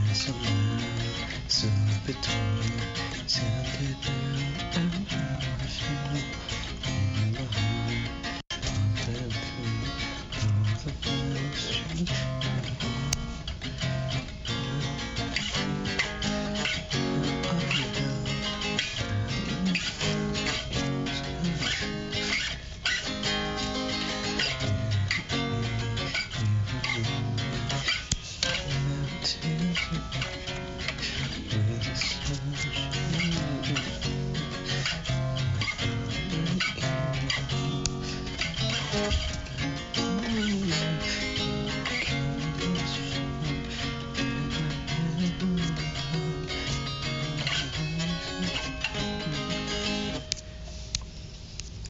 So between sanded and how I feel in my heart. Then through all the questions with the sun.